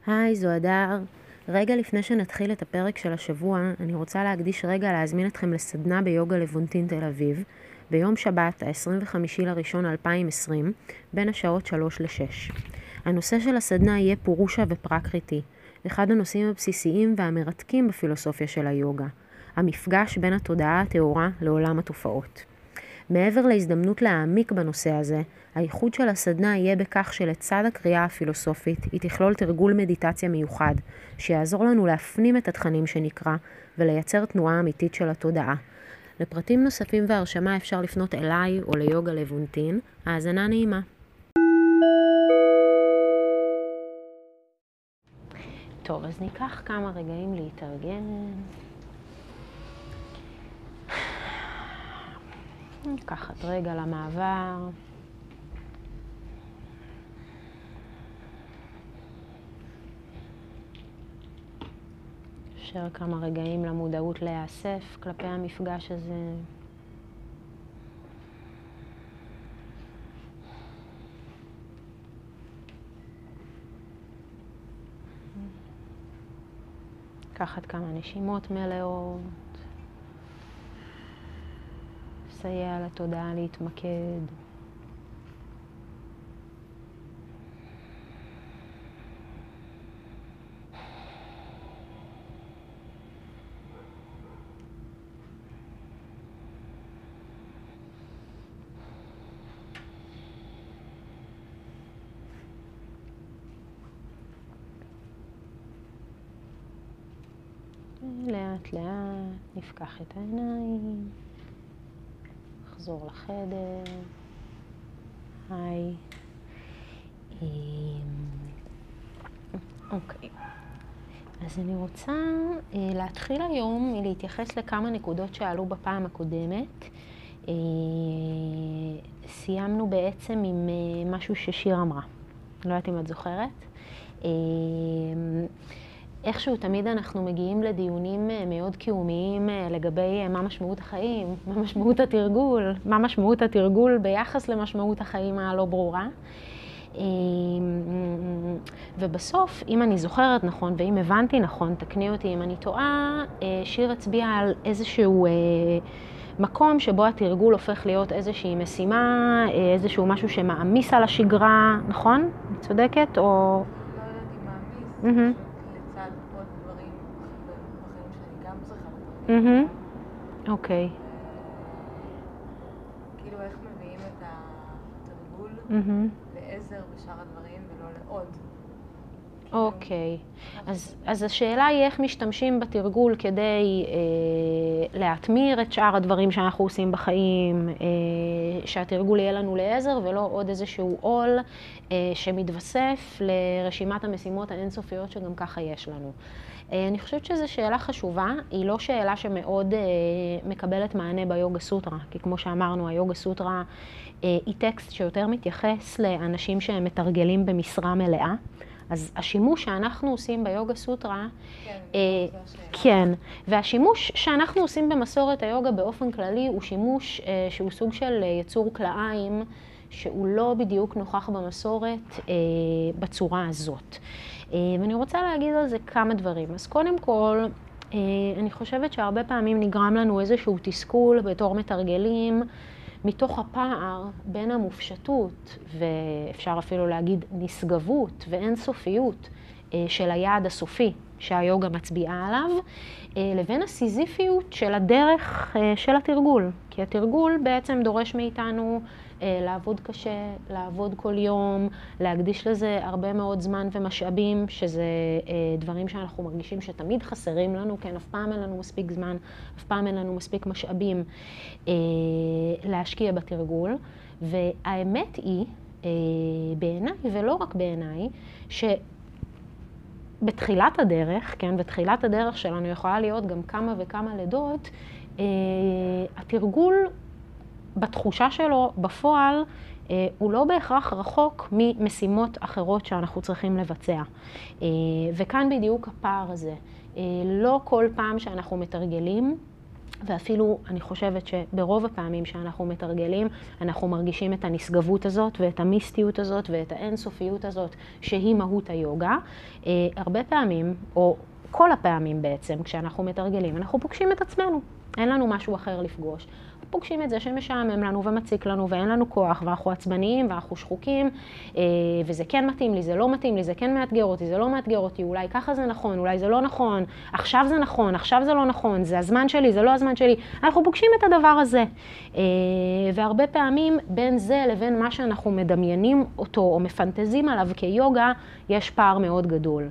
היי, זו הדר. רגע לפני שנתחיל את הפרק של השבוע, אני רוצה להקדיש רגע להזמין אתכם לסדנה ביוגה לבונטין תל אביב, ביום שבת, ה-25/1/2020, בין השעות 3 ל-6. הנושא של הסדנה יהיה פורושה ופרקריטי, אחד הנושאים הבסיסיים והמרתקים בפילוסופיה של היוגה, המפגש בין התודעה הטהורה לעולם התופעות. מעבר להזדמנות להעמיק בנושא הזה, הייחוד של הסדנה יהיה בכך שלצד הקריאה הפילוסופית היא תכלול תרגול מדיטציה מיוחד, שיעזור לנו להפנים את התכנים שנקרא ולייצר תנועה אמיתית של התודעה. לפרטים נוספים והרשמה אפשר לפנות אליי או ליוגה לבונטין. האזנה נעימה. טוב, אז ניקח כמה רגעים להתארגן. לקחת רגע למעבר. אפשר כמה רגעים למודעות להיאסף כלפי המפגש הזה. לקחת כמה נשימות מלאות. לסייע לתודעה להתמקד. לאט לאט נפקח את העיניים. נחזור לחדר. היי. אוקיי. אז אני רוצה להתחיל היום מלהתייחס לכמה נקודות שעלו בפעם הקודמת. סיימנו בעצם עם משהו ששיר אמרה. לא יודעת אם את זוכרת. איכשהו תמיד אנחנו מגיעים לדיונים מאוד קיומיים לגבי מה משמעות החיים, מה משמעות התרגול ביחס למשמעות החיים הלא ברורה. ובסוף, אם אני זוכרת נכון ואם הבנתי נכון, תקני אותי אם אני טועה, שיר הצביע על איזשהו מקום שבו התרגול הופך להיות איזושהי משימה, איזשהו משהו שמעמיס על השגרה, נכון? אני צודקת? או... לא יודעת אם מעמיס. לצד עוד דברים בחיים שאני גם צריכה. אוקיי. כאילו איך מביאים את התרגול לעזר בשאר הדברים ולא לעוד. אוקיי. אז השאלה היא איך משתמשים בתרגול כדי להטמיר את שאר הדברים שאנחנו עושים בחיים, שהתרגול יהיה לנו לעזר ולא עוד איזשהו עול שמתווסף לרשימת המשימות האינסופיות שגם ככה יש לנו. אני חושבת שזו שאלה חשובה, היא לא שאלה שמאוד מקבלת מענה ביוגה סוטרה, כי כמו שאמרנו, היוגה סוטרה היא טקסט שיותר מתייחס לאנשים שהם מתרגלים במשרה מלאה. אז השימוש שאנחנו עושים ביוגה סוטרה, כן, והשימוש שאנחנו עושים במסורת היוגה באופן כללי הוא שימוש שהוא סוג של יצור כלאיים, שהוא לא בדיוק נוכח במסורת בצורה הזאת. ואני רוצה להגיד על זה כמה דברים. אז קודם כל, אני חושבת שהרבה פעמים נגרם לנו איזשהו תסכול בתור מתרגלים, מתוך הפער בין המופשטות, ואפשר אפילו להגיד נשגבות ואינסופיות של היעד הסופי שהיוגה מצביעה עליו, לבין הסיזיפיות של הדרך של התרגול. כי התרגול בעצם דורש מאיתנו לעבוד קשה, לעבוד כל יום, להקדיש לזה הרבה מאוד זמן ומשאבים, שזה דברים שאנחנו מרגישים שתמיד חסרים לנו, כן, אף פעם אין לנו מספיק זמן, אף פעם אין לנו מספיק משאבים להשקיע בתרגול. והאמת היא, בעיניי ולא רק בעיניי, בתחילת הדרך, כן, בתחילת הדרך שלנו יכולה להיות גם כמה וכמה לידות, התרגול בתחושה שלו, בפועל, הוא לא בהכרח רחוק ממשימות אחרות שאנחנו צריכים לבצע. וכאן בדיוק הפער הזה. לא כל פעם שאנחנו מתרגלים, ואפילו אני חושבת שברוב הפעמים שאנחנו מתרגלים, אנחנו מרגישים את הנשגבות הזאת ואת המיסטיות הזאת ואת האינסופיות הזאת שהיא מהות היוגה. הרבה פעמים, או כל הפעמים בעצם, כשאנחנו מתרגלים, אנחנו פוגשים את עצמנו. אין לנו משהו אחר לפגוש. פוגשים את זה שמשעמם לנו ומציק לנו ואין לנו כוח ואנחנו עצבניים ואנחנו שחוקים וזה כן מתאים לי, זה לא מתאים לי, זה כן מאתגר אותי, זה לא מאתגר אותי, אולי ככה זה נכון, אולי זה לא נכון, עכשיו זה נכון, עכשיו זה לא נכון, זה הזמן שלי, זה לא הזמן שלי. אנחנו פוגשים את הדבר הזה. והרבה פעמים בין זה לבין מה שאנחנו מדמיינים אותו או מפנטזים עליו כיוגה, יש פער מאוד גדול.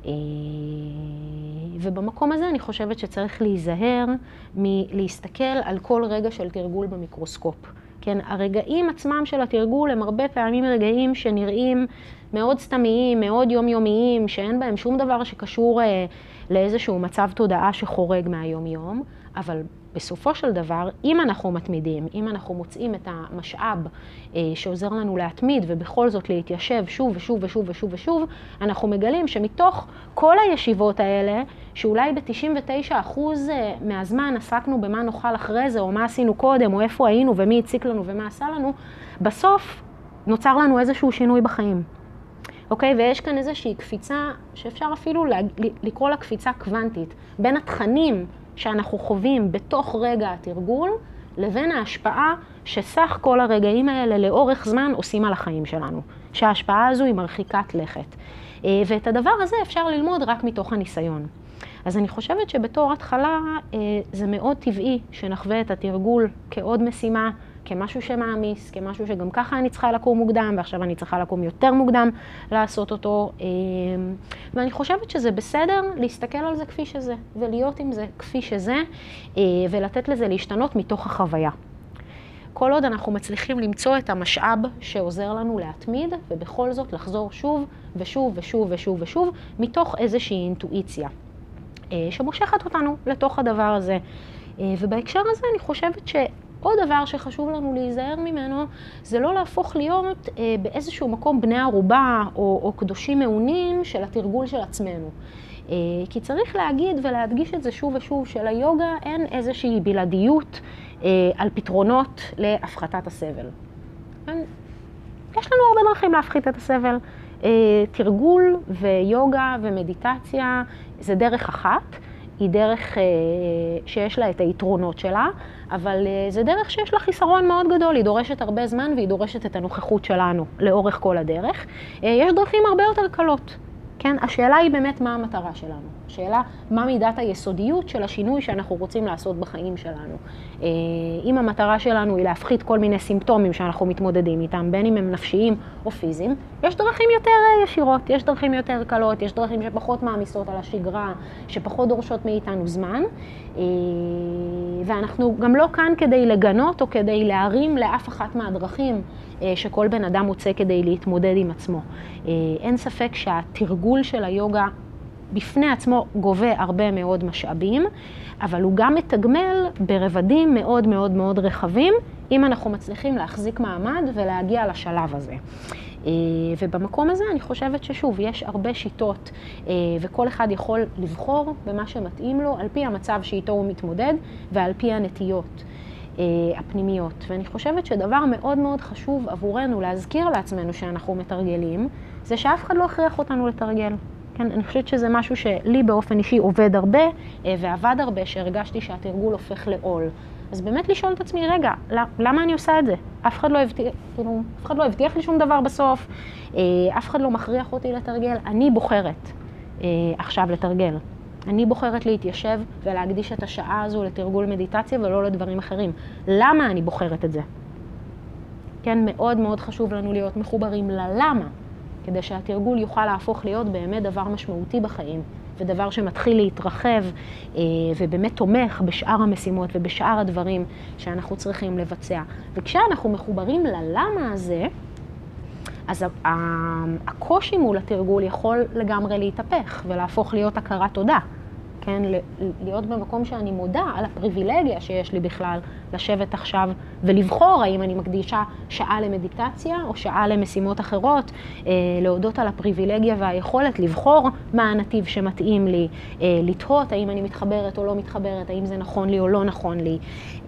ובמקום הזה אני חושבת שצריך להיזהר מלהסתכל על כל רגע של תרגול במיקרוסקופ. כן, הרגעים עצמם של התרגול הם הרבה פעמים רגעים שנראים מאוד סתמיים, מאוד יומיומיים, שאין בהם שום דבר שקשור לאיזשהו מצב תודעה שחורג מהיום-יום, אבל בסופו של דבר, אם אנחנו מתמידים, אם אנחנו מוצאים את המשאב שעוזר לנו להתמיד ובכל זאת להתיישב שוב ושוב ושוב ושוב ושוב, אנחנו מגלים שמתוך כל הישיבות האלה, שאולי ב-99% מהזמן עסקנו במה נאכל אחרי זה, או מה עשינו קודם, או איפה היינו ומי הציק לנו ומה עשה לנו, בסוף נוצר לנו איזשהו שינוי בחיים. אוקיי? ויש כאן איזושהי קפיצה שאפשר אפילו לקרוא לה קפיצה קוונטית, בין התכנים שאנחנו חווים בתוך רגע התרגול, לבין ההשפעה שסך כל הרגעים האלה לאורך זמן עושים על החיים שלנו. שההשפעה הזו היא מרחיקת לכת. ואת הדבר הזה אפשר ללמוד רק מתוך הניסיון. אז אני חושבת שבתור התחלה זה מאוד טבעי שנחווה את התרגול כעוד משימה, כמשהו שמעמיס, כמשהו שגם ככה אני צריכה לקום מוקדם, ועכשיו אני צריכה לקום יותר מוקדם לעשות אותו. ואני חושבת שזה בסדר להסתכל על זה כפי שזה, ולהיות עם זה כפי שזה, ולתת לזה להשתנות מתוך החוויה. כל עוד אנחנו מצליחים למצוא את המשאב שעוזר לנו להתמיד, ובכל זאת לחזור שוב ושוב ושוב ושוב ושוב, מתוך איזושהי אינטואיציה שמושכת אותנו לתוך הדבר הזה. ובהקשר הזה אני חושבת עוד דבר שחשוב לנו להיזהר ממנו, זה לא להפוך להיות באיזשהו מקום בני ערובה או קדושים מעונים של התרגול של עצמנו. כי צריך להגיד ולהדגיש את זה שוב ושוב, שליוגה אין איזושהי בלעדיות על פתרונות להפחתת הסבל. יש לנו הרבה דרכים להפחית את הסבל. תרגול ויוגה ומדיטציה זה דרך אחת. היא דרך שיש לה את היתרונות שלה, אבל זה דרך שיש לה חיסרון מאוד גדול, היא דורשת הרבה זמן והיא דורשת את הנוכחות שלנו לאורך כל הדרך. יש דרכים הרבה יותר קלות, כן? השאלה היא באמת מה המטרה שלנו. השאלה מה מידת היסודיות של השינוי שאנחנו רוצים לעשות בחיים שלנו. אם המטרה שלנו היא להפחית כל מיני סימפטומים שאנחנו מתמודדים איתם, בין אם הם נפשיים או פיזיים, יש דרכים יותר ישירות, יש דרכים יותר קלות, יש דרכים שפחות מעמיסות על השגרה, שפחות דורשות מאיתנו זמן, ואנחנו גם לא כאן כדי לגנות או כדי להרים לאף אחת מהדרכים שכל בן אדם מוצא כדי להתמודד עם עצמו. אין ספק שהתרגול של היוגה בפני עצמו גובה הרבה מאוד משאבים, אבל הוא גם מתגמל ברבדים מאוד מאוד מאוד רחבים, אם אנחנו מצליחים להחזיק מעמד ולהגיע לשלב הזה. ובמקום הזה אני חושבת ששוב, יש הרבה שיטות, וכל אחד יכול לבחור במה שמתאים לו, על פי המצב שאיתו הוא מתמודד, ועל פי הנטיות הפנימיות. ואני חושבת שדבר מאוד מאוד חשוב עבורנו להזכיר לעצמנו שאנחנו מתרגלים, זה שאף אחד לא הכריח אותנו לתרגל. כן, אני חושבת שזה משהו שלי באופן אישי עובד הרבה, ועבד הרבה, שהרגשתי שהתרגול הופך לעול. אז באמת לשאול את עצמי, רגע, למה אני עושה את זה? אף אחד לא הבטיח לי שום דבר בסוף, אף אחד לא מכריח אותי לתרגל, אני בוחרת עכשיו לתרגל. אני בוחרת להתיישב ולהקדיש את השעה הזו לתרגול מדיטציה ולא לדברים אחרים. למה אני בוחרת את זה? כן, מאוד מאוד חשוב לנו להיות מחוברים ללמה, כדי שהתרגול יוכל להפוך להיות באמת דבר משמעותי בחיים, ודבר שמתחיל להתרחב ובאמת תומך בשאר המשימות ובשאר הדברים שאנחנו צריכים לבצע. וכשאנחנו מחוברים ללמה הזה, אז הקושי מול התרגול יכול לגמרי להתהפך ולהפוך להיות הכרת תודה. כן? להיות במקום שאני מודה על הפריבילגיה שיש לי בכלל לשבת עכשיו ולבחור האם אני מקדישה שעה למדיטציה או שעה למשימות אחרות, להודות על הפריבילגיה והיכולת לבחור מה הנתיב שמתאים לי, לתהות האם אני מתחברת או לא מתחברת, האם זה נכון לי או לא נכון לי.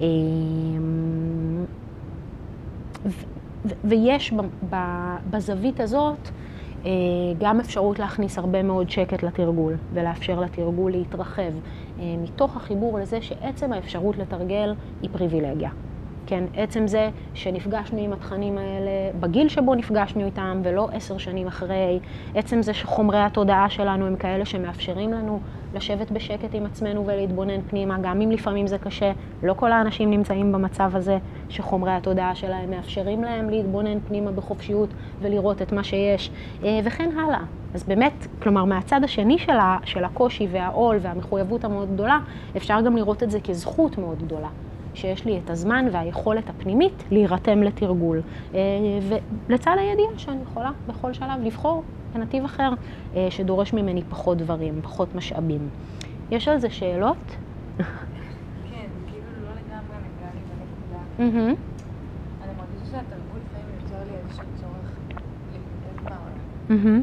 ויש בזווית הזאת גם אפשרות להכניס הרבה מאוד שקט לתרגול ולאפשר לתרגול להתרחב מתוך החיבור לזה שעצם האפשרות לתרגל היא פריבילגיה. כן, עצם זה שנפגשנו עם התכנים האלה בגיל שבו נפגשנו איתם ולא 10 שנים אחרי, עצם זה שחומרי התודעה שלנו הם כאלה שמאפשרים לנו לשבת בשקט עם עצמנו ולהתבונן פנימה, גם אם לפעמים זה קשה, לא כל האנשים נמצאים במצב הזה שחומרי התודעה שלהם מאפשרים להם להתבונן פנימה בחופשיות ולראות את מה שיש, וכן הלאה. אז באמת, כלומר, מהצד השני של הקושי והעול והמחויבות המאוד גדולה, אפשר גם לראות את זה כזכות מאוד גדולה. שיש לי את הזמן והיכולת הפנימית להירתם לתרגול. ולצד הידיעה שאני יכולה בכל שלב לבחור נתיב אחר שדורש ממני פחות דברים, פחות משאבים. יש על זה שאלות? כן, כאילו לא לגמרי נגע לי בנקודה. אני מרגישה שהתרגול לפעמים יוצר לי איזשהו צורך להתמודד מהעולם.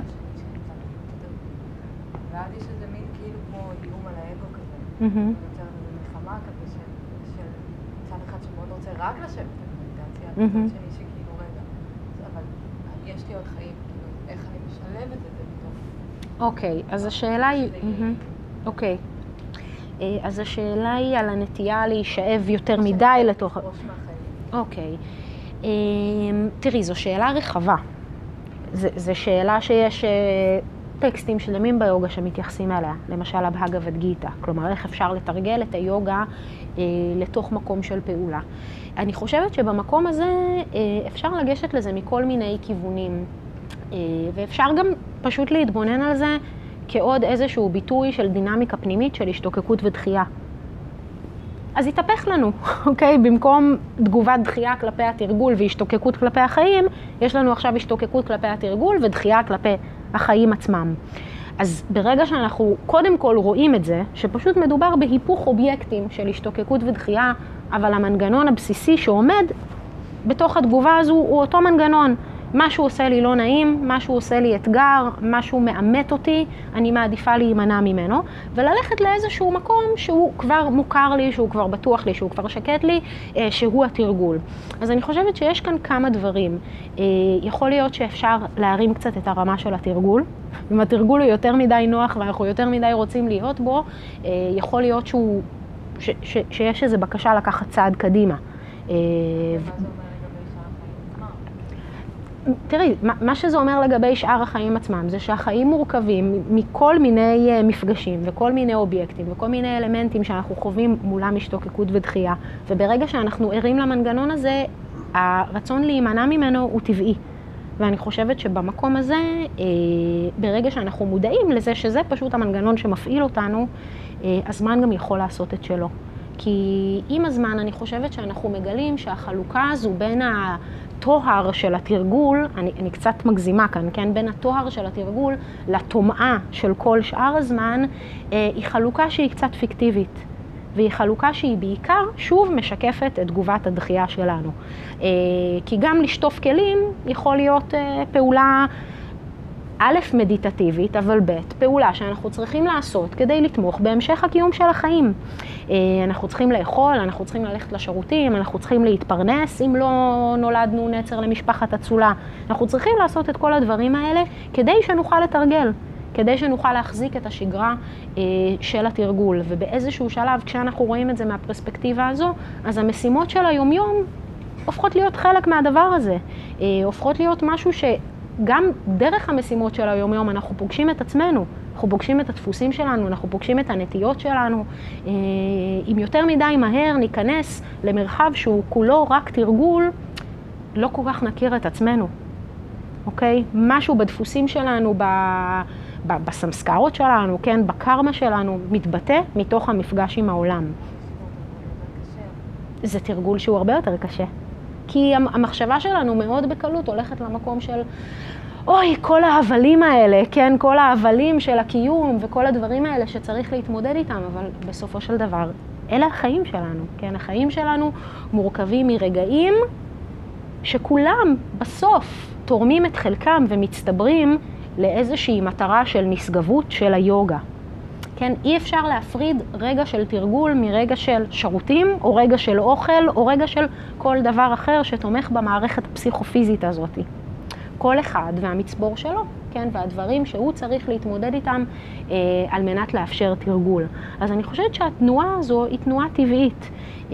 ואז יש איזה מין כאילו כמו איום על האגו כזה. יוצר איזה מלחמה כזה של צד אחד שמאוד רוצה רק לשבת במדיטציה, צד שני שכאילו רגע. אבל יש לי עוד חיים, כאילו איך אני משלבת את זה בתוך... אוקיי, אז השאלה היא... אוקיי. אז השאלה היא על הנטייה להישאב יותר מדי לתוך... אוקיי. תראי, זו שאלה רחבה. זו שאלה שיש טקסטים שלמים ביוגה שמתייחסים אליה, למשל הבהגavad גיטה. כלומר, איך אפשר לתרגל את היוגה לתוך מקום של פעולה. אני חושבת שבמקום הזה אפשר לגשת לזה מכל מיני כיוונים, ואפשר גם פשוט להתבונן על זה כעוד איזשהו ביטוי של דינמיקה פנימית של השתוקקות ודחייה. אז יתהפך לנו, אוקיי? במקום תגובת דחייה כלפי התרגול והשתוקקות כלפי החיים, יש לנו עכשיו השתוקקות כלפי התרגול ודחייה כלפי החיים עצמם. אז ברגע שאנחנו קודם כל רואים את זה, שפשוט מדובר בהיפוך אובייקטים של השתוקקות ודחייה, אבל המנגנון הבסיסי שעומד בתוך התגובה הזו הוא אותו מנגנון. משהו עושה לי לא נעים, משהו עושה לי אתגר, משהו מאמת אותי, אני מעדיפה להימנע ממנו, וללכת לאיזשהו מקום שהוא כבר מוכר לי, שהוא כבר בטוח לי, שהוא כבר שקט לי, שהוא התרגול. אז אני חושבת שיש כאן כמה דברים. יכול להיות שאפשר להרים קצת את הרמה של התרגול. אם התרגול הוא יותר מדי נוח ואנחנו יותר מדי רוצים להיות בו, יכול להיות שיש איזו בקשה לקחת צעד קדימה. תראי, מה שזה אומר לגבי שאר החיים עצמם, זה שהחיים מורכבים מכל מיני מפגשים וכל מיני אובייקטים וכל מיני אלמנטים שאנחנו חווים מולם השתוקקות ודחייה. וברגע שאנחנו ערים למנגנון הזה, הרצון להימנע ממנו הוא טבעי. ואני חושבת שבמקום הזה, ברגע שאנחנו מודעים לזה שזה פשוט המנגנון שמפעיל אותנו, הזמן גם יכול לעשות את שלו. כי עם הזמן אני חושבת שאנחנו מגלים שהחלוקה הזו בין התוהר של התרגול, אני קצת מגזימה כאן, כן? בין התוהר של התרגול לתומעה של כל שאר הזמן, היא חלוקה שהיא קצת פיקטיבית. והיא חלוקה שהיא בעיקר שוב משקפת את תגובת הדחייה שלנו. כי גם לשטוף כלים יכול להיות פעולה א', מדיטטיבית, אבל ב', פעולה שאנחנו צריכים לעשות כדי לתמוך בהמשך הקיום של החיים. אנחנו צריכים לאכול, אנחנו צריכים ללכת לשירותים, אנחנו צריכים להתפרנס אם לא נולדנו נצר למשפחת אצולה. אנחנו צריכים לעשות את כל הדברים האלה כדי שנוכל לתרגל, כדי שנוכל להחזיק את השגרה של התרגול. ובאיזשהו שלב, כשאנחנו רואים את זה מהפרספקטיבה הזו, אז המשימות של היומיום הופכות להיות חלק מהדבר הזה. הופכות להיות משהו שגם דרך המשימות של היומיום אנחנו פוגשים את עצמנו, אנחנו פוגשים את הדפוסים שלנו, אנחנו פוגשים את הנטיות שלנו. אם יותר מדי מהר ניכנס למרחב שהוא כולו רק תרגול, לא כל כך נכיר את עצמנו. אוקיי? משהו בדפוסים שלנו, בסמסקרות שלנו, כן, בקרמה שלנו, מתבטא מתוך המפגש עם העולם. זה תרגול שהוא הרבה יותר קשה. כי המחשבה שלנו מאוד בקלות הולכת למקום של, אוי, כל ההבלים האלה, כן, כל ההבלים של הקיום וכל הדברים האלה שצריך להתמודד איתם, אבל בסופו של דבר, אלה החיים שלנו, כן, החיים שלנו מורכבים מרגעים שכולם בסוף תורמים את חלקם ומצטברים לאיזושהי מטרה של נשגבות של היוגה. כן, אי אפשר להפריד רגע של תרגול מרגע של שירותים, או רגע של אוכל, או רגע של כל דבר אחר שתומך במערכת הפסיכופיזית הזאת. כל אחד והמצבור שלו, כן, והדברים שהוא צריך להתמודד איתם על מנת לאפשר תרגול. אז אני חושבת שהתנועה הזו היא תנועה טבעית,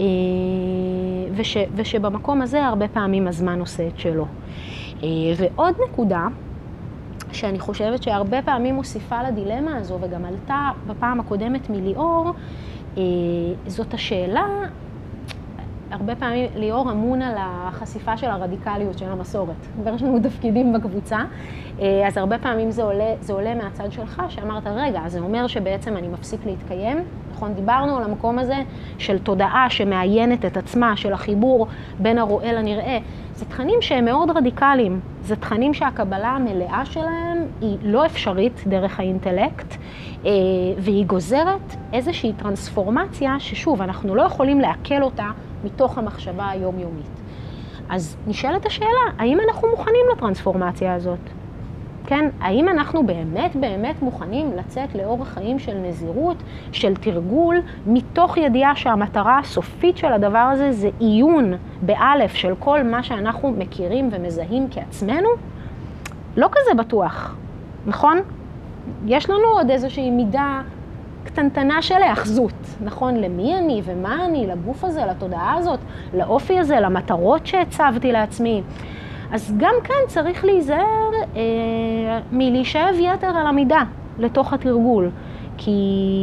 ושבמקום הזה הרבה פעמים הזמן עושה את שלו. ועוד נקודה, שאני חושבת שהרבה פעמים מוסיפה לדילמה הזו, וגם עלתה בפעם הקודמת מליאור, זאת השאלה, הרבה פעמים ליאור אמון על החשיפה של הרדיקליות של המסורת. יש לנו תפקידים בקבוצה, אז הרבה פעמים זה עולה מהצד שלך, שאמרת, רגע, זה אומר שבעצם אני מפסיק להתקיים. נכון, דיברנו על המקום הזה של תודעה שמעיינת את עצמה, של החיבור בין הרואה לנראה. זה תכנים שהם מאוד רדיקליים, זה תכנים שהקבלה המלאה שלהם היא לא אפשרית דרך האינטלקט, והיא גוזרת איזושהי טרנספורמציה ששוב, אנחנו לא יכולים לעכל אותה מתוך המחשבה היומיומית. אז נשאלת השאלה, האם אנחנו מוכנים לטרנספורמציה הזאת? כן, האם אנחנו באמת מוכנים לצאת לאורח חיים של נזירות, של תרגול, מתוך ידיעה שהמטרה הסופית של הדבר הזה זה עיון באלף של כל מה שאנחנו מכירים ומזהים כעצמנו? לא כזה בטוח, נכון? יש לנו עוד איזושהי מידה קטנטנה של האחזות, נכון? למי אני ומה אני, לגוף הזה, לתודעה הזאת, לאופי הזה, למטרות שהצבתי לעצמי. אז גם כאן צריך להיזהר מלהישאב יתר על המידה לתוך התרגול. כי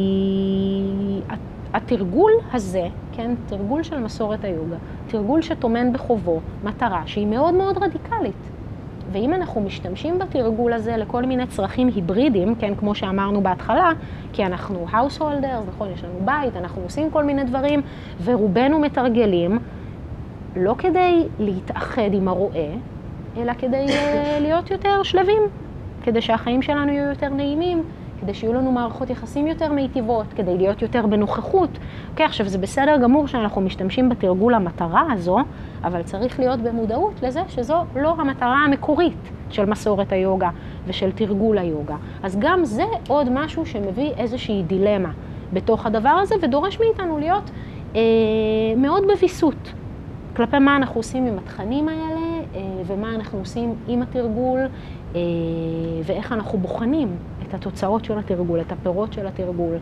התרגול הזה, כן, תרגול של מסורת היוגה, תרגול שטומן בחובו מטרה שהיא מאוד מאוד רדיקלית. ואם אנחנו משתמשים בתרגול הזה לכל מיני צרכים היברידיים, כן, כמו שאמרנו בהתחלה, כי אנחנו householders, נכון, יש לנו בית, אנחנו עושים כל מיני דברים, ורובנו מתרגלים, לא כדי להתאחד עם הרואה, אלא כדי להיות יותר שלבים, כדי שהחיים שלנו יהיו יותר נעימים, כדי שיהיו לנו מערכות יחסים יותר מיטיבות, כדי להיות יותר בנוכחות. אוקיי, עכשיו זה בסדר גמור שאנחנו משתמשים בתרגול המטרה הזו, אבל צריך להיות במודעות לזה שזו לא המטרה המקורית של מסורת היוגה ושל תרגול היוגה. אז גם זה עוד משהו שמביא איזושהי דילמה בתוך הדבר הזה, ודורש מאיתנו להיות מאוד בביסות כלפי מה אנחנו עושים עם התכנים האלה, ומה אנחנו עושים עם התרגול, ואיך אנחנו בוחנים את התוצאות של התרגול, את הפירות של התרגול.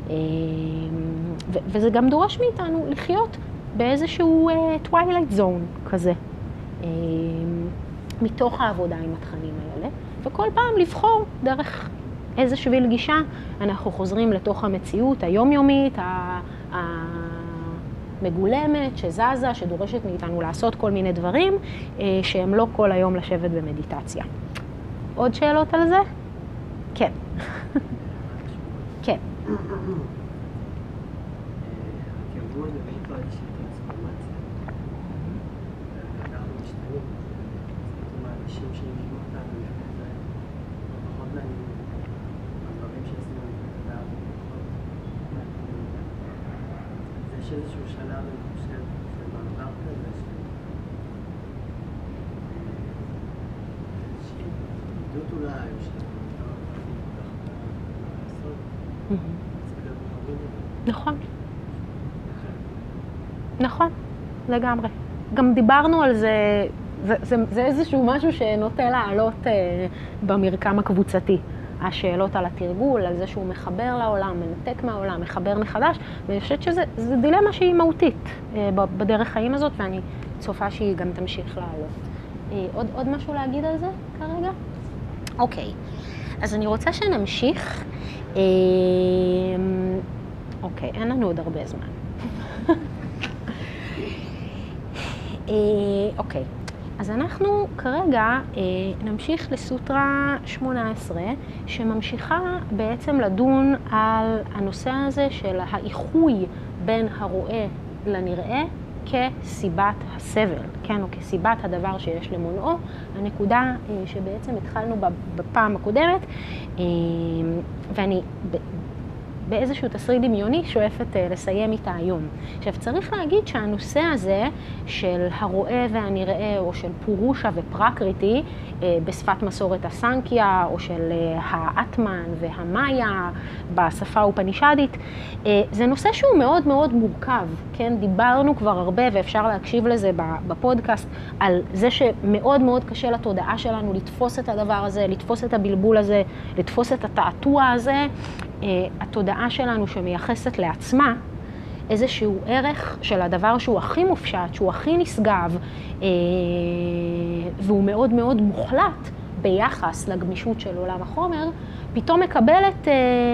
וזה גם דורש מאיתנו לחיות באיזשהו twilight zone כזה, מתוך העבודה עם התכנים האלה, וכל פעם לבחור דרך איזה שביל גישה אנחנו חוזרים לתוך המציאות היומיומית, מגולמת, שזזה, שדורשת מאיתנו לעשות כל מיני דברים שהם לא כל היום לשבת במדיטציה. עוד שאלות על זה? כן. כן. התרגול מביא פה איזושהי טרנספורמציה. אנחנו משתנים. זאת אומרת, אנשים שנשמעו אותנו לפני זה, פחות מעניינים. הדברים שעשינו לפני זה, פחות מעניינים. אז יש איזשהו שלב, אני חושב, של מעבר כזה, איזושהי עדות אולי, או של נכון. נכון, לגמרי. גם דיברנו על זה, זה איזשהו משהו שנוטה לעלות במרקם הקבוצתי. השאלות על התרגול, על זה שהוא מחבר לעולם, מנתק מהעולם, מחבר מחדש, ואני חושבת שזה דילמה שהיא מהותית בדרך חיים הזאת, ואני צופה שהיא גם תמשיך לעלות. עוד משהו להגיד על זה כרגע? אוקיי, אז אני רוצה שנמשיך. אוקיי, אין לנו עוד הרבה זמן. אוקיי, אז אנחנו כרגע נמשיך לסוטרה 18, שממשיכה בעצם לדון על הנושא הזה של האיחוי בין הרואה לנראה כסיבת הסבל, כן, או כסיבת הדבר שיש למונעו, הנקודה שבעצם התחלנו בפעם הקודמת, ואני באיזשהו תסריט דמיוני שואפת לסיים איתה היום. עכשיו, צריך להגיד שהנושא הזה של הרואה והנראה, או של פורושה ופרקריטי, בשפת מסורת הסנקיה, או של האטמן והמאיה בשפה האופנישדית, זה נושא שהוא מאוד מאוד מורכב, כן? דיברנו כבר הרבה, ואפשר להקשיב לזה בפודקאסט, על זה שמאוד מאוד קשה לתודעה שלנו לתפוס את הדבר הזה, לתפוס את הבלבול הזה, לתפוס את התעתוע הזה. התודעה שלנו שמייחסת לעצמה איזשהו ערך של הדבר שהוא הכי מופשט, שהוא הכי נשגב, והוא מאוד מאוד מוחלט ביחס לגמישות של עולם החומר, פתאום מקבלת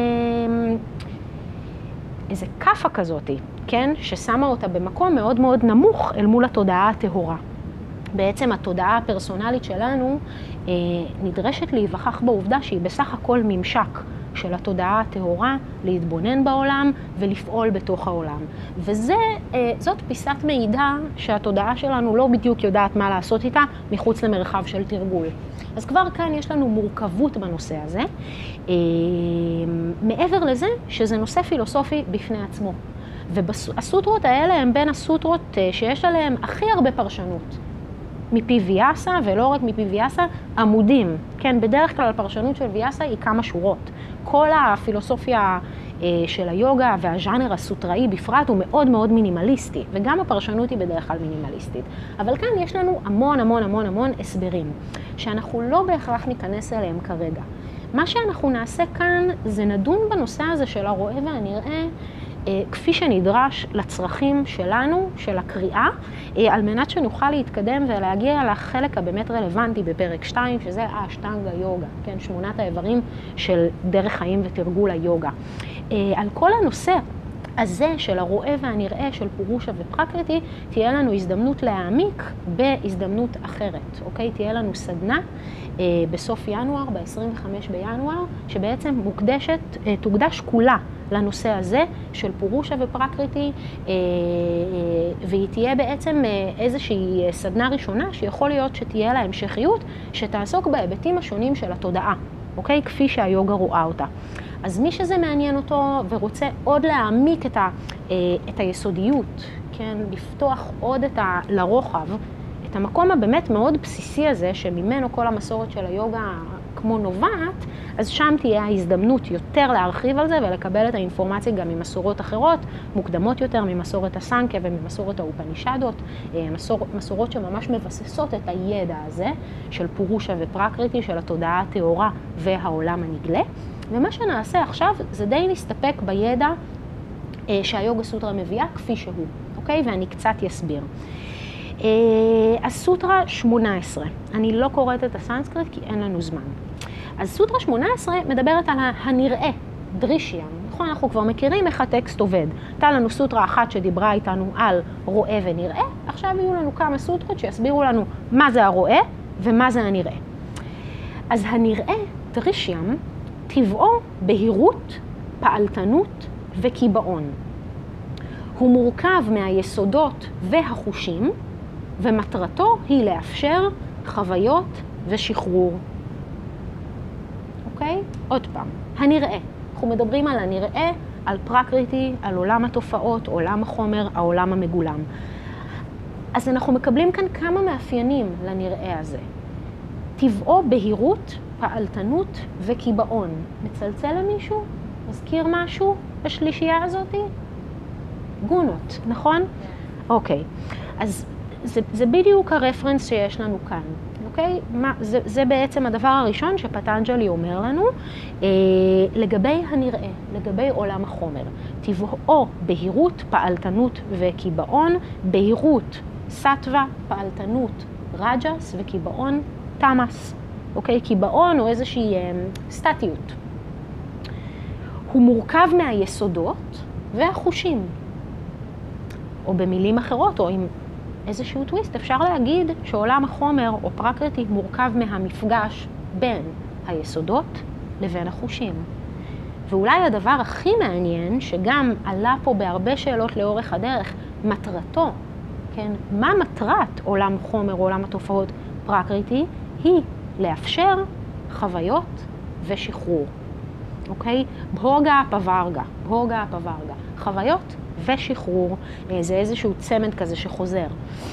איזה קפה כזאת, כן? ששמה אותה במקום מאוד מאוד נמוך אל מול התודעה הטהורה. בעצם התודעה הפרסונלית שלנו נדרשת להיווכח בעובדה שהיא בסך הכל ממשק של התודעה הטהורה להתבונן בעולם ולפעול בתוך העולם. וזאת פיסת מידע שהתודעה שלנו לא בדיוק יודעת מה לעשות איתה מחוץ למרחב של תרגול. אז כבר כאן יש לנו מורכבות בנושא הזה, מעבר לזה שזה נושא פילוסופי בפני עצמו. והסוטרות האלה הם בין הסוטרות שיש עליהם הכי הרבה פרשנות. מפי ויאסה, ולא רק מפי ויאסה, עמודים. כן, בדרך כלל הפרשנות של ויאסה היא כמה שורות. כל הפילוסופיה של היוגה והז'אנר הסוטראי בפרט הוא מאוד מאוד מינימליסטי, וגם הפרשנות היא בדרך כלל מינימליסטית. אבל כאן יש לנו המון המון המון המון הסברים, שאנחנו לא בהכרח ניכנס אליהם כרגע. מה שאנחנו נעשה כאן זה נדון בנושא הזה של הרואה והנראה, כפי שנדרש לצרכים שלנו, של הקריאה, על מנת שנוכל להתקדם ולהגיע לחלק הבאמת רלוונטי בפרק 2, שזה האשטנגה יוגה, כן, 8 האיברים של דרך חיים ותרגול היוגה. על כל הנושא הזה של הרואה והנראה, של פורושה ופרקריטי, תהיה לנו הזדמנות להעמיק בהזדמנות אחרת, אוקיי? תהיה לנו סדנה בסוף ינואר, ב-25 בינואר, שבעצם תוקדש כולה לנושא הזה של פורושה ופרקריטי, והיא תהיה בעצם איזושהי סדנה ראשונה שיכול להיות שתהיה לה המשכיות, שתעסוק בהיבטים השונים של התודעה, אוקיי? כפי שהיוגה רואה אותה. אז מי שזה מעניין אותו ורוצה עוד להעמיק את היסודיות, כן, לפתוח עוד לרוחב, את המקום הבאמת מאוד בסיסי הזה, שממנו כל המסורת של היוגה כמו נובעת, אז שם תהיה ההזדמנות יותר להרחיב על זה ולקבל את האינפורמציה גם ממסורות אחרות, מוקדמות יותר ממסורת הסנקיה וממסורת האופנישדות, מסורות שממש מבססות את הידע הזה של פורושה ופרקריטי, של התודעה הטהורה והעולם הנגלה. ומה שנעשה עכשיו זה די נסתפק בידע שהיוגה סוטרה מביאה כפי שהוא, אוקיי? ואני קצת אסביר. הסוטרה 18, אני לא קוראת את הסנסקריט כי אין לנו זמן. אז סוטרה 18 מדברת על הנראה, דרישיאם. נכון, אנחנו כבר מכירים איך הטקסט עובד. הייתה לנו סוטרה אחת שדיברה איתנו על רואה ונראה, עכשיו יהיו לנו כמה סוטרות שיסבירו לנו מה זה הרואה ומה זה הנראה. אז הנראה, דרישיאם, טבעו בהירות, פעלתנות וקיבעון. הוא מורכב מהיסודות והחושים, ומטרתו היא לאפשר חוויות ושחרור. אוקיי? עוד פעם, הנראה. אנחנו מדברים על הנראה, על פרקריטי, על עולם התופעות, עולם החומר, העולם המגולם. אז אנחנו מקבלים כאן כמה מאפיינים לנראה הזה. טבעו בהירות, פעלתנות וקיבעון. מצלצל למישהו? מזכיר משהו בשלישייה הזאת? גונות, נכון? אוקיי. אז זה בדיוק הרפרנס שיש לנו כאן, אוקיי? זה בעצם הדבר הראשון שפטנג'לי אומר לנו לגבי הנראה, לגבי עולם החומר. טבעו בהירות, פעלתנות וקיבעון, בהירות סטווה, פעלתנות רג'ס וקיבעון תמאס. אוקיי? קיבעון הוא איזושהי סטטיות. הוא מורכב מהיסודות והחושים. או במילים אחרות, או עם איזשהו טוויסט, אפשר להגיד שעולם החומר או פרקריטי מורכב מהמפגש בין היסודות לבין החושים. ואולי הדבר הכי מעניין, שגם עלה פה בהרבה שאלות לאורך הדרך, מטרתו כן? מה מטרת עולם חומר, עולם התופעות פרקריטי? היא לאפשר חוויות ושחרור. אוקיי? בהוגה פוורגה, בהוגה פוורגה. חוויות ושחרור. זה איזשהו צמד כזה שחוזר.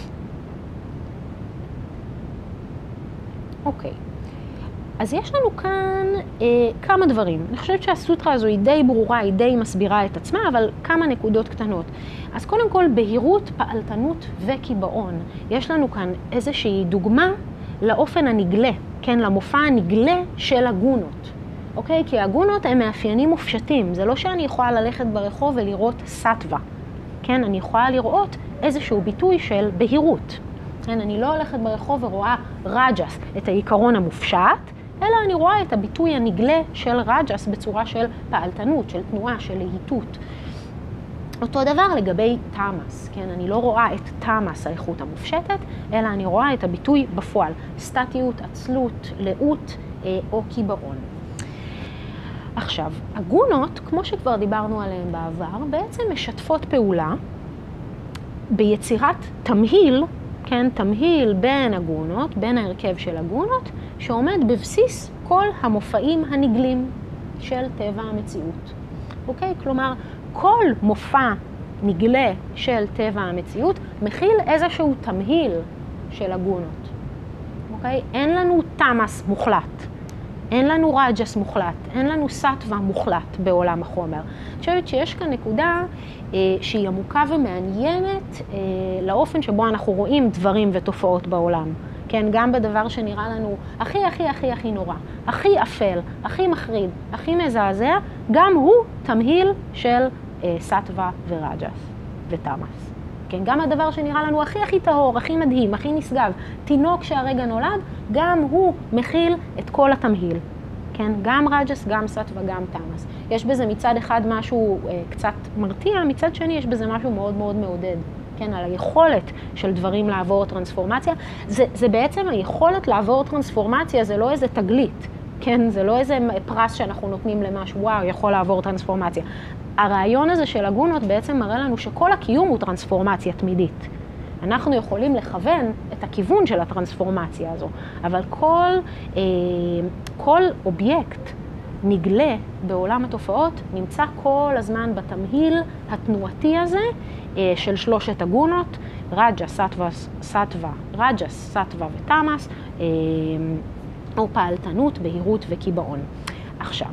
אוקיי. אז יש לנו כאן כמה דברים. אני חושבת שהסוטרה הזו היא די ברורה, היא די מסבירה את עצמה, אבל כמה נקודות קטנות. אז קודם כל, בהירות, פעלתנות וקיבעון. יש לנו כאן איזושהי דוגמה לאופן הנגלה, כן, למופע הנגלה של הגונות. אוקיי? כי הגונות הם מאפיינים מופשטים. זה לא שאני יכולה ללכת ברחוב ולראות סטווה. כן, אני יכולה לראות איזשהו ביטוי של בהירות. כן, אני לא הולכת ברחוב ורואה רג'ס, את העיקרון המופשט, אלא אני רואה את הביטוי הנגלה של רג'ס בצורה של פעלתנות, של תנועה, של להיטות. אותו דבר לגבי תמאס, כן? אני לא רואה את תמאס, האיכות המופשטת, אלא אני רואה את הביטוי בפועל, סטטיות, עצלות, לאות או קיבעון. עכשיו, הגונות, כמו שכבר דיברנו עליהן בעבר, בעצם משתפות פעולה ביצירת תמהיל, כן, תמהיל בין הגונות, בין ההרכב של הגונות, שעומד בבסיס כל המופעים הנגלים של טבע המציאות. אוקיי? כלומר, כל מופע נגלה של טבע המציאות מכיל איזשהו תמהיל של הגונות. אוקיי? אין לנו תמאס מוחלט. אין לנו רג'ס מוחלט, אין לנו סטווה מוחלט בעולם החומר. אני חושבת שיש כאן נקודה שהיא עמוקה ומעניינת לאופן שבו אנחנו רואים דברים ותופעות בעולם. כן, גם בדבר שנראה לנו הכי נורא, הכי אפל, הכי מחריד, הכי מזעזע, גם הוא תמהיל של סטווה ורג'ס ותמאס. כן, גם הדבר שנראה לנו הכי טהור, הכי מדהים, הכי נשגב, תינוק שהרגע נולד, גם הוא מכיל את כל התמהיל. כן, גם רג'ס, גם סטווה, גם תמאס. יש בזה מצד אחד משהו קצת מרתיע, מצד שני יש בזה משהו מאוד מאוד מעודד. כן, על היכולת של דברים לעבור טרנספורמציה. זה בעצם היכולת לעבור טרנספורמציה, זה לא איזה תגלית. כן, זה לא איזה פרס שאנחנו נותנים למשהו, וואו, יכול לעבור טרנספורמציה. הרעיון הזה של הגונות בעצם מראה לנו שכל הקיום הוא טרנספורמציה תמידית. אנחנו יכולים לכוון את הכיוון של הטרנספורמציה הזו, אבל כל אובייקט נגלה בעולם התופעות נמצא כל הזמן בתמהיל התנועתי הזה של שלושת הגונות, רג'ס, סטווה ותמאס, או פעלתנות, בהירות וקיבעון. עכשיו,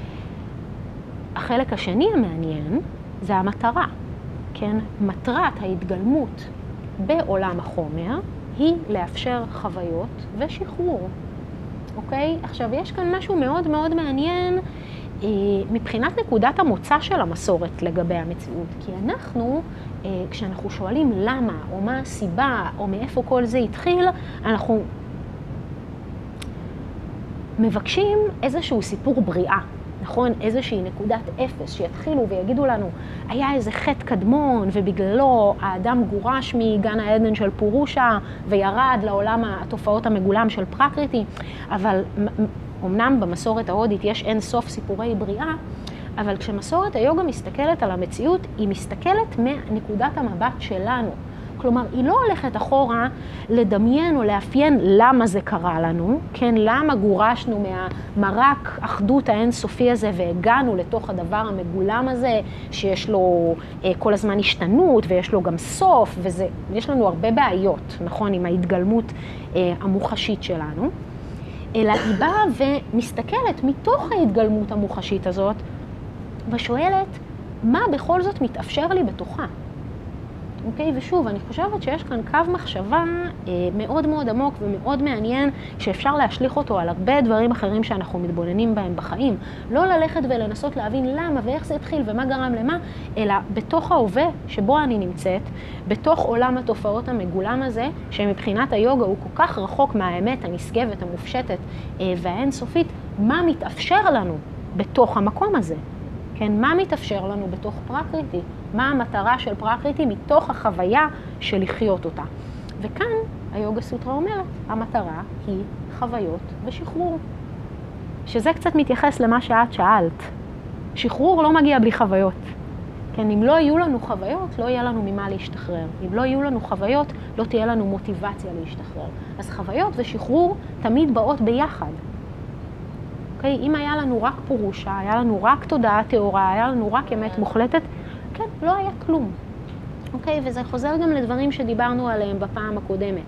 החלק השני המעניין זה המטרה, כן? מטרת ההתגלמות בעולם החומר היא לאפשר חוויות ושחרור, אוקיי? עכשיו, יש כאן משהו מאוד מאוד מעניין מבחינת נקודת המוצא של המסורת לגבי המציאות, כי אנחנו, כשאנחנו שואלים למה או מה הסיבה או מאיפה כל זה התחיל, אנחנו מבקשים איזשהו סיפור בריאה. נכון? איזושהי נקודת אפס שיתחילו ויגידו לנו, היה איזה חטא קדמון ובגללו האדם גורש מגן העדן של פורושה וירד לעולם התופעות המגולם של פרקריטי, אבל אמנם במסורת ההודית יש אין סוף סיפורי בריאה, אבל כשמסורת היוגה מסתכלת על המציאות, היא מסתכלת מנקודת המבט שלנו. כלומר, היא לא הולכת אחורה לדמיין או לאפיין למה זה קרה לנו, כן, למה גורשנו מהמרק אחדות האינסופי הזה והגענו לתוך הדבר המגולם הזה, שיש לו כל הזמן השתנות ויש לו גם סוף, ויש לנו הרבה בעיות, נכון, עם ההתגלמות המוחשית שלנו, אלא היא באה ומסתכלת מתוך ההתגלמות המוחשית הזאת, ושואלת, מה בכל זאת מתאפשר לי בתוכה? אוקיי, ושוב, אני חושבת שיש כאן קו מחשבה מאוד מאוד עמוק ומאוד מעניין, שאפשר להשליך אותו על הרבה דברים אחרים שאנחנו מתבוננים בהם בחיים. לא ללכת ולנסות להבין למה ואיך זה התחיל ומה גרם למה, אלא בתוך ההווה שבו אני נמצאת, בתוך עולם התופעות המגולם הזה, שמבחינת היוגה הוא כל כך רחוק מהאמת הנשגבת, המופשטת והאינסופית, מה מתאפשר לנו בתוך המקום הזה? כן, מה מתאפשר לנו בתוך פרקריטי? מה המטרה של פרקריטי מתוך החוויה של לחיות אותה? וכאן היוגה סוטרה אומרת, המטרה היא חוויות ושחרור. שזה קצת מתייחס למה שאת שאלת. שחרור לא מגיע בלי חוויות. כן, אם לא יהיו לנו חוויות, לא יהיה לנו ממה להשתחרר. אם לא יהיו לנו חוויות, לא תהיה לנו מוטיבציה להשתחרר. אז חוויות ושחרור תמיד באות ביחד. אוקיי? אם היה לנו רק פורושה, היה לנו רק תודעה טהורה, היה לנו רק אמת מוחלטת, כן, לא היה כלום. אוקיי? וזה חוזר גם לדברים שדיברנו עליהם בפעם הקודמת.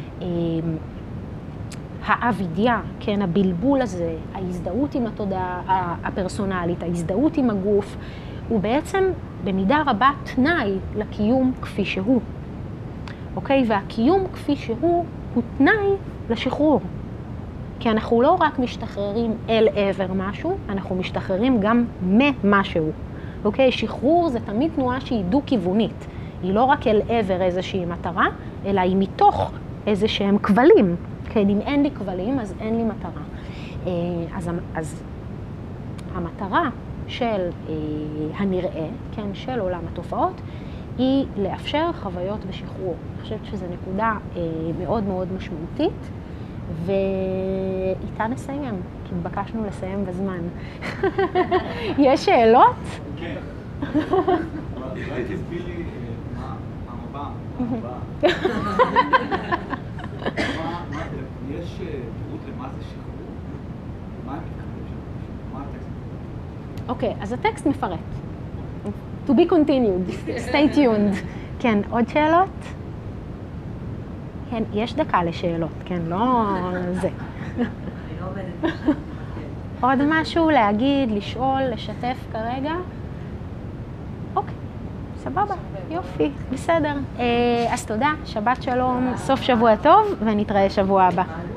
האבידיה, כן, הבלבול הזה, ההזדהות עם התודעה הפרסונלית, ההזדהות עם הגוף, הוא בעצם במידה רבה תנאי לקיום כפי שהוא. אוקיי? והקיום כפי שהוא הוא תנאי לשחרור. כי אנחנו לא רק משתחררים אל עבר משהו, אנחנו משתחררים גם ממשהו. אוקיי? שחרור זה תמיד תנועה שהיא דו-כיוונית. היא לא רק אל עבר איזושהי מטרה, אלא היא מתוך איזשהם כבלים. כן, אם אין לי כבלים, אז אין לי מטרה. אז המטרה של הנראה, כן, של עולם התופעות, היא לאפשר חוויות ושחרור. אני חושבת שזו נקודה מאוד מאוד משמעותית, ואיתה נסיים, כי התבקשנו לסיים בזמן. יש שאלות? כן. אולי תסביר לי מה הבאה. יש פירוט למה זה שחרור? מה הם מתכוונים שם? מה הטקסט? אוקיי, אז הטקסט מפרט. To be continued, stay tuned. כן, עוד שאלות? כן, יש דקה לשאלות, כן, לא זה. עוד משהו להגיד, לשאול, לשתף כרגע? אוקיי, סבבה, יופי, בסדר. אז תודה, שבת שלום, סוף שבוע טוב, ונתראה שבוע הבא.